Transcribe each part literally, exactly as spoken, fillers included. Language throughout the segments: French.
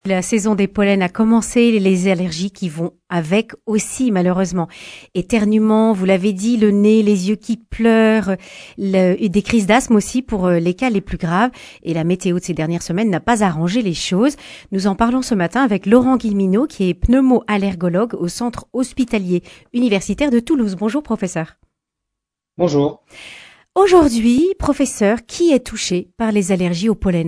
La saison des pollens a commencé, les allergies qui vont avec aussi malheureusement. Éternuement, vous l'avez dit, le nez, les yeux qui pleurent, le, des crises d'asthme aussi pour les cas les plus graves. Et la météo de ces dernières semaines n'a pas arrangé les choses. Nous en parlons ce matin avec Laurent Guillemino qui est pneumo-allergologue au Centre hospitalier universitaire de Toulouse. Bonjour professeur. Bonjour. Aujourd'hui, professeur, qui est touché par les allergies au pollen ?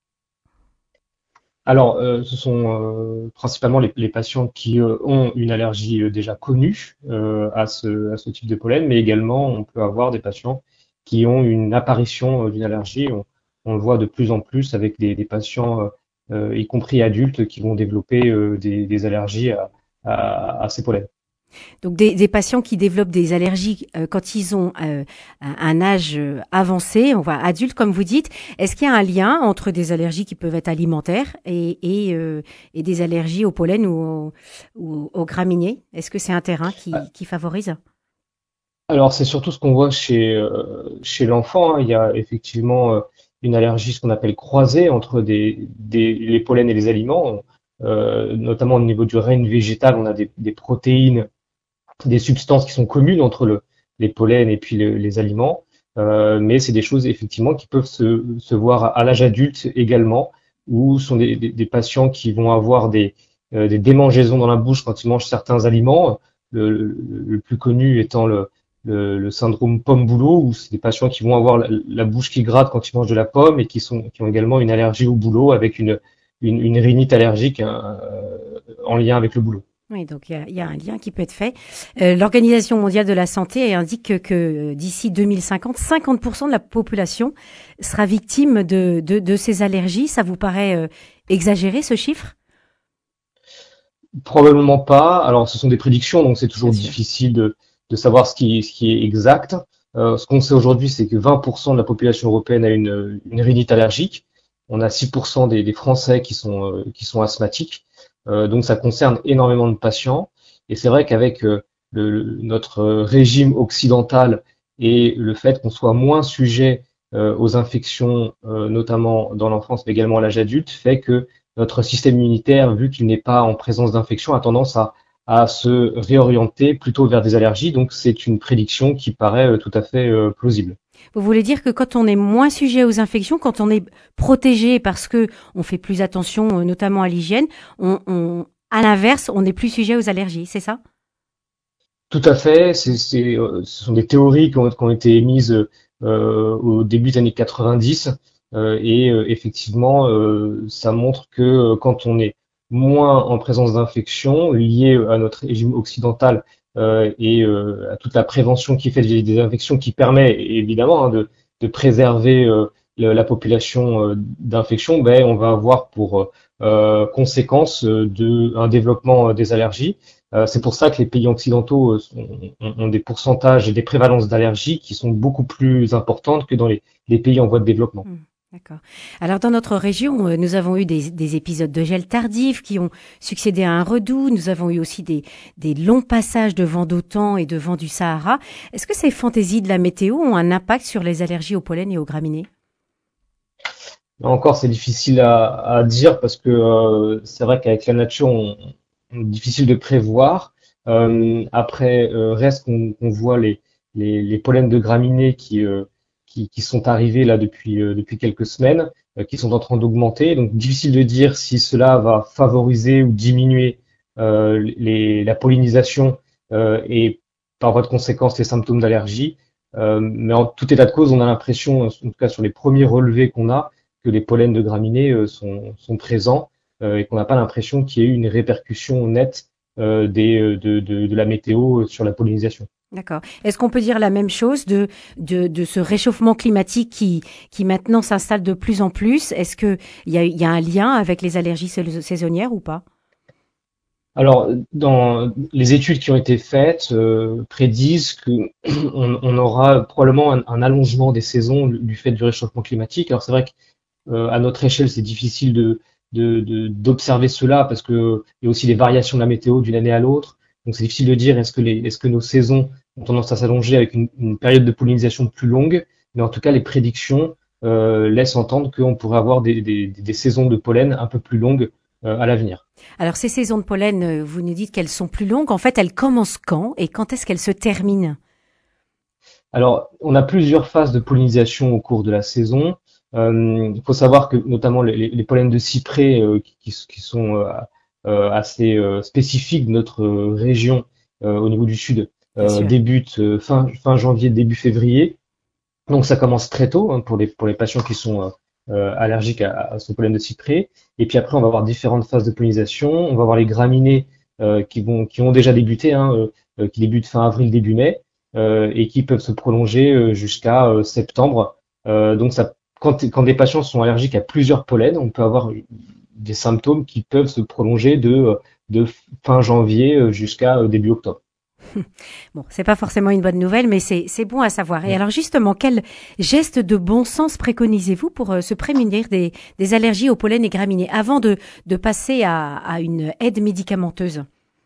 Alors, euh, ce sont euh, principalement les, les patients qui euh, ont une allergie euh, déjà connue euh, à ce, à ce type de pollen, mais également on peut avoir des patients qui ont une apparition euh, d'une allergie. On, on le voit de plus en plus avec des, des patients, euh, euh, y compris adultes, qui vont développer euh, des, des allergies à, à, à ces pollens. Donc des, des patients qui développent des allergies euh, quand ils ont euh, un âge euh, avancé, on voit adulte comme vous dites. Est-ce qu'il y a un lien entre des allergies qui peuvent être alimentaires et, et, euh, et des allergies au pollen ou, au, ou aux graminées ? Est-ce que c'est un terrain qui, qui favorise ? Alors, c'est surtout ce qu'on voit chez, euh, chez l'enfant, hein. Il y a effectivement euh, une allergie, ce qu'on appelle croisée, entre des, des, les pollens et les aliments. Euh, notamment au niveau du règne végétal, on a des, des protéines, des substances qui sont communes entre le, les pollens et puis le- les aliments. Euh, mais c'est des choses effectivement qui peuvent se, se voir à, à l'âge adulte également, où ce sont des, des, des patients qui vont avoir des, euh, des démangeaisons dans la bouche quand ils mangent certains aliments. Le, le- le plus connu étant le, le, le syndrome pomme-boulot, où c'est des patients qui vont avoir la, la bouche qui gratte quand ils mangent de la pomme et qui sont qui ont également une allergie au boulot avec une une, une rhinite allergique, hein, euh, en lien avec le boulot. Oui, donc il y a, il y a un lien qui peut être fait. Euh, L'Organisation mondiale de la santé indique que, que euh, d'ici deux mille cinquante, cinquante pour cent de la population sera victime de, de, de ces allergies. Ça vous paraît euh, exagéré ce chiffre ? Probablement pas. Alors, ce sont des prédictions, donc c'est Bien toujours sûr. difficile de, de savoir ce qui, ce qui est exact. Euh, ce qu'on sait aujourd'hui, c'est que vingt pour cent de la population européenne a une, une rhinite allergique. On a six pour cent des, des Français qui sont, euh, qui sont asthmatiques. Euh, donc, ça concerne énormément de patients. Et c'est vrai qu'avec euh, le- le- notre régime occidental et le fait qu'on soit moins sujet euh, aux infections, euh, notamment dans l'enfance, mais également à l'âge adulte, fait que notre système immunitaire, vu qu'il n'est pas en présence d'infection, a tendance à, à se réorienter plutôt vers des allergies. Donc, c'est une prédiction qui paraît euh, tout à fait euh, plausible. Vous voulez dire que quand on est moins sujet aux infections, quand on est protégé parce que on fait plus attention, euh, notamment à l'hygiène, on, on, à l'inverse, on n'est plus sujet aux allergies, c'est ça ? Tout à fait. C'est, c'est, euh, ce sont des théories qui ont, qui ont été émises euh, au début des années quatre-vingt-dix. Euh, et euh, effectivement, euh, ça montre que euh, quand on est moins en présence d'infection liées à notre régime occidental euh, et euh, à toute la prévention qui est faite des, des infections, qui permet évidemment, hein, de, de préserver euh, le- la population euh, d'infections, ben, on va avoir pour euh, conséquence euh, de, un développement euh, des allergies. Euh, c'est pour ça que les pays occidentaux euh, sont- ont, ont des pourcentages et des prévalences d'allergies qui sont beaucoup plus importantes que dans les, les pays en voie de développement. Hmm, d'accord. Alors dans notre région, euh, nous avons eu des, des épisodes de gel tardif qui ont succédé à un redoux. Nous avons eu aussi des, des longs passages de vent d'OTAN et de vent du Sahara. Est-ce que ces fantaisies de la météo ont un impact sur les allergies au pollen et aux graminées ? Là encore, c'est difficile à, à dire parce que euh, c'est vrai qu'avec la nature, on, on- difficile de prévoir. Euh, après, euh, reste qu'on qu'on voit les, les, les pollens de graminées qui, euh, qui, qui sont arrivés là depuis, euh, depuis quelques semaines, euh, qui sont en train d'augmenter. Donc, difficile de dire si cela va favoriser ou diminuer euh, les, la pollinisation euh, et par voie de conséquence les symptômes d'allergie. Euh, mais en tout état de cause, on a l'impression, en tout cas sur les premiers relevés qu'on a, que les pollens de graminées euh, sont, sont présents euh, et qu'on n'a pas l'impression qu'il y ait eu une répercussion nette euh, des, euh, de, de, de la météo sur la pollinisation. D'accord. Est-ce qu'on peut dire la même chose de, de, de ce réchauffement climatique qui, qui maintenant s'installe de plus en plus ? Est-ce qu'il y a, il y a un lien avec les allergies sais- saisonnières ou pas ? Alors, dans les études qui ont été faites, euh, prédisent qu'on on aura probablement un, un allongement des saisons du du fait du réchauffement climatique. Alors, c'est vrai Euh, à notre échelle, c'est difficile de, de, de- d'observer cela parce que il y a aussi des variations de la météo d'une année à l'autre. Donc c'est difficile de dire est-ce que les, est-ce que nos saisons ont tendance à s'allonger avec une, une période de pollinisation plus longue. Mais en tout cas, les prédictions euh, laissent entendre qu'on pourrait avoir des, des, des saisons de pollen un peu plus longues à l'avenir. Alors ces saisons de pollen, vous nous dites qu'elles sont plus longues. En fait, elles commencent quand et quand est-ce qu'elles se terminent? Alors, on a plusieurs phases de pollinisation au cours de la saison. Euh, il faut savoir que notamment les, les pollens de cyprès euh, qui, qui sont euh, euh, assez euh, spécifiques de notre euh, région euh, au niveau du sud Bien euh, sûr. débutent euh, fin, fin janvier, début février. Donc ça commence très tôt hein, pour les, pour les patients qui sont euh, euh, allergiques à, à ce pollen de cyprès. Et puis après, on va avoir différentes phases de pollinisation. On va avoir les graminées euh, qui vont, qui ont déjà débuté, hein, euh, euh, qui débutent fin avril, début mai, euh, et qui peuvent se prolonger euh, jusqu'à euh, septembre. Euh, donc ça, quand, quand des patients sont allergiques à plusieurs pollens, on peut avoir des symptômes qui peuvent se prolonger de, de fin janvier euh, jusqu'à euh, début octobre. Bon, c'est pas forcément une bonne nouvelle, mais c'est c'est bon à savoir. Et alors justement, quel geste de bon sens préconisez-vous pour euh, se prémunir des, des allergies au pollen et graminées avant de, de passer à, à une aide médicamenteuse?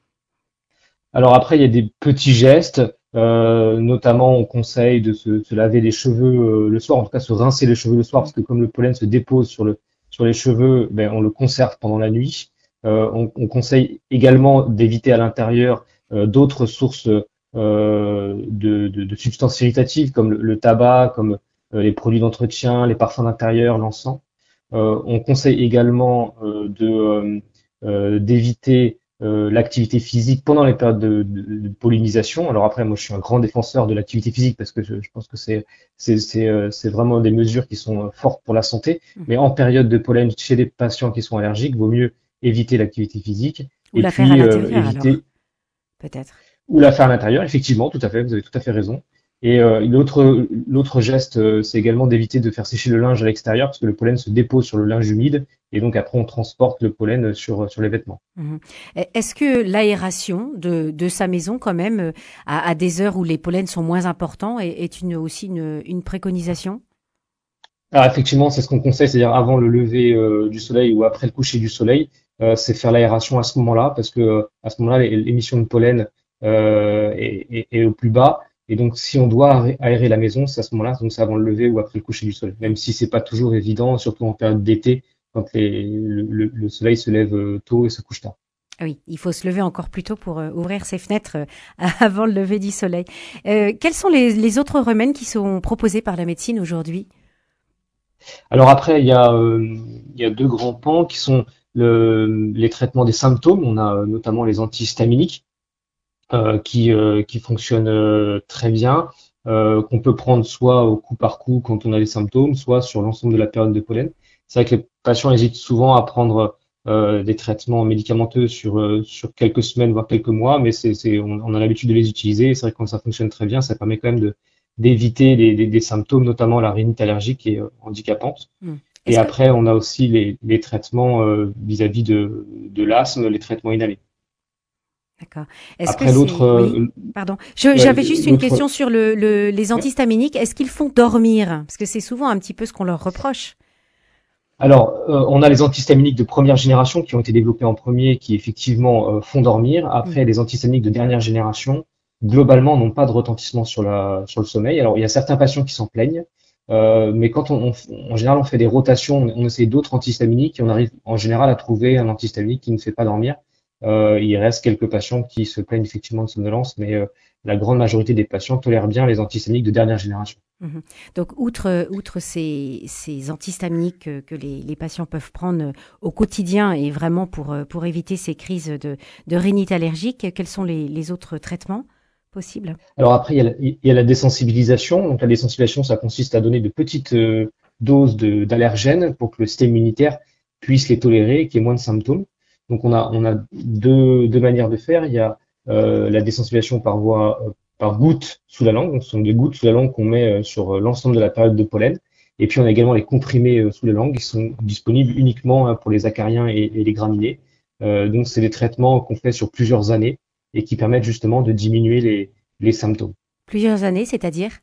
Alors après, il y a des petits gestes, euh, notamment on conseille de se, se laver les cheveux euh, le soir, en tout cas se rincer les cheveux le soir, parce que comme le pollen se dépose sur le sur les cheveux, ben, on le conserve pendant la nuit. Euh, on, on conseille également d'éviter à l'intérieur euh, d'autres sources euh, de, de, de substances irritatives comme le, le tabac, comme euh, les produits d'entretien, les parfums d'intérieur, l'encens. Euh, on conseille également euh, de euh, euh, d'éviter euh, l'activité physique pendant les périodes de, de, de pollinisation. Alors après, moi, je suis un grand défenseur de l'activité physique parce que je, je pense que c'est c'est c'est euh, c'est vraiment des mesures qui sont euh, fortes pour la santé. Mais Mhm. en période de pollen chez les patients qui sont allergiques, vaut mieux éviter l'activité physique Ou et la faire à puis euh, l'intérieur alors, éviter peut-être. ou la faire à l'intérieur. Effectivement, tout à fait, vous avez tout à fait raison. Et euh, l'autre l'autre geste, euh, c'est également d'éviter de faire sécher le linge à l'extérieur parce que le pollen se dépose sur le linge humide et donc après on transporte le pollen sur sur les vêtements. Mhm. E- Est-ce que l'aération de, de sa maison, quand même, euh, à, à des heures où les pollens sont moins importants, est, est une, aussi une, une préconisation? Alors effectivement, c'est ce qu'on conseille, c'est-à-dire avant le lever euh, du soleil ou après le coucher du soleil, euh, c'est faire l'aération à ce moment-là, parce que euh, à ce moment-là, l'é- l'émission de pollen euh, est, est- est au plus bas. Et donc, si on doit aé- aérer la maison, c'est à ce moment-là, donc c'est avant le lever ou après le coucher du soleil. Même si c'est pas toujours évident, surtout en période d'été, quand les- le, le- le soleil se lève euh, tôt et se couche tard. Ah oui, il faut se lever encore plus tôt pour euh, ouvrir ses fenêtres euh, avant le lever du soleil. Euh, quels sont les, les autres remèdes qui sont proposés par la médecine aujourd'hui? Alors après, il y a, euh, il y a deux grands pans qui sont le- les traitements des symptômes. On a euh, notamment les antihistaminiques euh, qui, euh, qui fonctionne euh, très bien, euh, qu'on peut prendre soit au coup par coup quand on a des symptômes, soit sur l'ensemble de la période de pollen. C'est vrai que les patients hésitent souvent à prendre euh, des traitements médicamenteux sur, euh, sur quelques semaines, voire quelques mois, mais c'est, c'est, on, on a l'habitude de les utiliser. Et c'est vrai que quand ça fonctionne très bien, ça permet quand même de, d'éviter des, des, des symptômes, notamment la rhinite allergique qui est euh, handicapante. Hmm. Et Est-ce que, après, on a aussi les, les traitements euh, vis-à-vis de, de l'asthme, les traitements inhalés. d'accord. Est-ce que Après, l'autre, c'est, oui, euh, pardon. Je- ouais, j'avais juste une l'autre, question sur le, le- les ouais. antihistaminiques. Est-ce qu'ils font dormir? Parce que c'est souvent un petit peu ce qu'on leur reproche. Alors, euh, on a les antihistaminiques de première génération qui ont été développés en premier, qui effectivement euh, font dormir. Après, Mhm. les antihistaminiques de dernière génération, globalement, n'ont pas de retentissement sur la, sur le sommeil. Alors, il y a certains patients qui s'en plaignent, euh, mais quand on, on- en général, on fait des rotations, on, on essaie d'autres antihistaminiques et on arrive en général à trouver un antihistaminique qui ne fait pas dormir. Euh, il reste quelques patients qui se plaignent effectivement de somnolence, mais euh, la grande majorité des patients tolèrent bien les antihistaminiques de dernière génération. Mhm. Donc, outre, outre ces, ces antihistaminiques que, que les, les patients peuvent prendre euh, au quotidien et vraiment pour, euh, pour éviter ces crises de, de rhinite allergique, quels sont les, les autres traitements possibles? Alors après, il y a la, il y a la désensibilisation. Donc la désensibilisation, ça consiste à donner de petites euh, doses de- d'allergènes pour que le système immunitaire puisse les tolérer et qu'il y ait moins de symptômes. Donc on a, on a deux, deux manières de faire. Il y a euh, la désensibilisation par voie, euh, par goutte sous la langue. Donc ce sont des gouttes sous la langue qu'on met euh, sur euh, l'ensemble de la période de pollen. Et puis on a également les comprimés euh, sous la langue qui sont disponibles uniquement hein, pour les acariens et, et les graminées. Euh, donc c'est des traitements qu'on fait sur plusieurs années et qui permettent justement de diminuer les les symptômes. Plusieurs années, c'est-à-dire?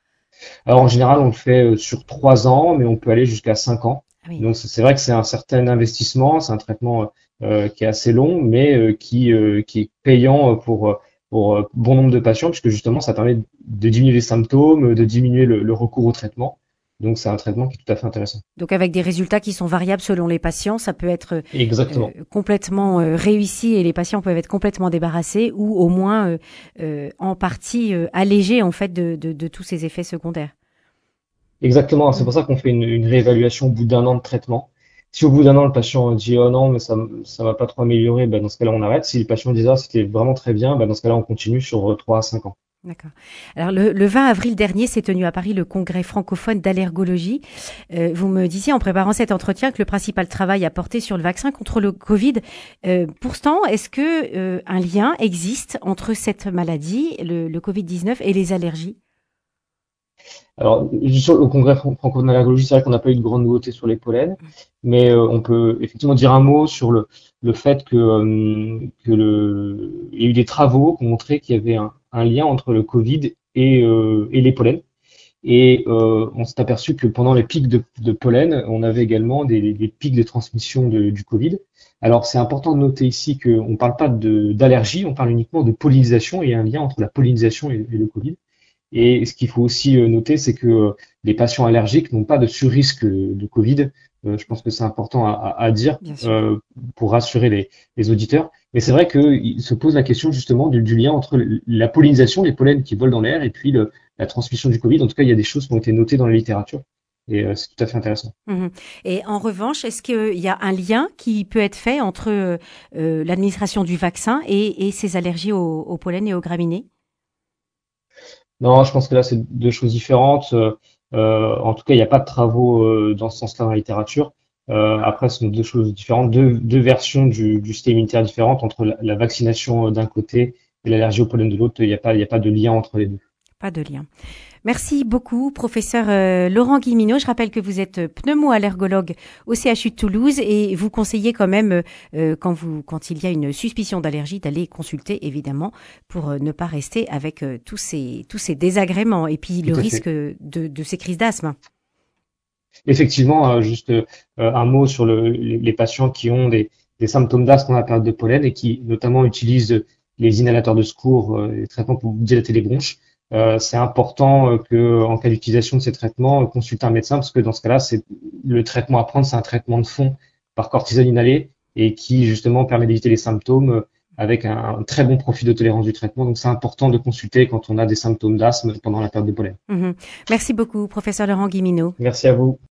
Alors en général, on le fait euh, sur trois ans, mais on peut aller jusqu'à cinq ans. Ah oui. Donc c'est c'est vrai que c'est un certain investissement, c'est un traitement euh, qui est assez long, mais euh, qui, euh, qui est payant pour, euh, pour euh, bon nombre de patients, puisque justement ça permet de diminuer les symptômes, de diminuer le, le recours au traitement. Donc c'est un traitement qui est tout à fait intéressant. Donc avec des résultats qui sont variables selon les patients, ça peut être euh, Exactement. complètement euh, réussi et les patients peuvent être complètement débarrassés ou au moins euh, euh, en partie euh, allégés en fait de, de, de tous ces effets secondaires. Exactement. C'est Mm. pour ça qu'on fait une, une réévaluation au bout d'un an de traitement. Si au bout d'un an, le patient dit oh non, mais ça, ça va pas trop améliorer, ben dans ce cas-là, on arrête. Si le patient dit ah, c'était vraiment très bien, ben dans ce cas-là, on continue sur euh, trois à cinq ans. D'accord. Alors le, le vingt avril dernier s'est tenu à Paris le congrès francophone d'allergologie. Euh, vous me disiez en préparant cet entretien que le principal travail a porté sur le vaccin contre le Covid. Euh, pourtant, est-ce que euh, un lien existe entre cette maladie, le, le Covid dix-neuf, et les allergies? Alors, sur le congrès fran- francophone d'allergologie, c'est vrai qu'on n'a pas eu de grandes nouveautés sur les pollens, mais euh, on peut effectivement dire un mot sur le, le fait que, euh, que le, il y a eu des travaux qui ont montré qu'il y avait un, un lien entre le Covid et, euh, et les pollens. Et euh, on s'est aperçu que pendant les pics de, de pollen, on avait également des, des pics de transmission de- du Covid. Alors, c'est important de noter ici qu'on ne parle pas de- d'allergie, on parle uniquement de pollinisation, et il y a un lien entre la pollinisation et, et le Covid. Et ce qu'il faut aussi euh, noter, c'est que euh, les patients allergiques n'ont pas de surrisque euh, de Covid. Euh, je pense que c'est important à, à- à dire Bien sûr. euh, pour rassurer les, les auditeurs. Mais c'est vrai qu'il se pose la question justement du, du lien entre la pollinisation, les pollens qui volent dans l'air, et puis le- la transmission du Covid. En tout cas, il y a des choses qui ont été notées dans la littérature. Et euh, c'est tout à fait intéressant. Mhm. Et en revanche, est-ce qu'il y a un lien qui peut être fait entre euh, euh, l'administration du vaccin et, et ces allergies au, au pollen et aux graminées? Non, je pense que là, c'est deux choses différentes. Euh, euh, en tout cas, il n'y a pas de travaux euh, dans ce sens-là dans la littérature. Euh, après, ce sont deux choses différentes, deux, deux versions du, du système immunitaire différentes entre la, la vaccination euh, d'un côté et l'allergie au pollen de l'autre. Il n'y a pas, il y a pas de lien entre les deux. Pas de lien. Merci beaucoup, professeur euh, Laurent Guillemino. Je rappelle que vous êtes pneumo-allergologue au C H U de Toulouse et vous conseillez quand même, euh, quand, vous, quand il y a une suspicion d'allergie, d'aller consulter, évidemment, pour euh, ne pas rester avec euh, tous, ces, tous ces désagréments et puis le Tout à risque fait. de, de ces crises d'asthme. Effectivement, euh, juste euh, un mot sur le, les, les patients qui ont des, des symptômes d'asthme dans la période de pollen et qui notamment utilisent les inhalateurs de secours, euh, les traitements pour dilater les bronches. Euh, c'est important euh, que, en cas d'utilisation de ces traitements, euh, consulter un médecin parce que dans ce cas-là, c'est le traitement à prendre, c'est un traitement de fond par cortisone inhalée et qui justement permet d'éviter les symptômes euh, avec un, un très bon profil de tolérance du traitement. Donc c'est important de consulter quand on a des symptômes d'asthme pendant la période de pollen. Mhm. Merci beaucoup, professeur Laurent Guillemino. Merci à vous.